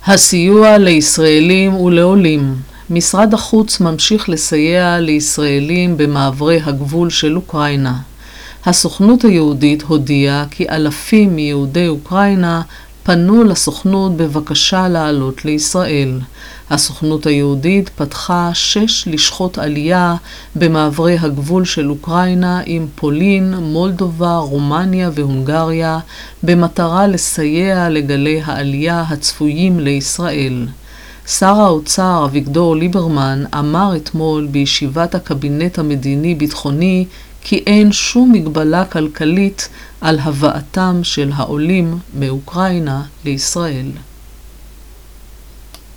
הסיוע לישראלים ולעולים. משרד החוץ ממשיך לסייע לישראלים במעברי הגבול של אוקראינה. הסוכנות היהודית הודיעה כי אלפים מיהודי אוקראינה פנו לסוכנות בבקשה לעלות לישראל. הסוכנות היהודית פתחה 6 לשכות עלייה במעברי הגבול של אוקראינה עם פולין, מולדובה, רומניה והונגריה, במטרה לסייע לגלי העלייה הצפויים לישראל. שר האוצר אביגדור ליברמן אמר אתמול בישיבת הקבינט המדיני-ביטחוני כי אין שום מגבלה כלכלית על הבאתם של העולים מאוקראינה לישראל.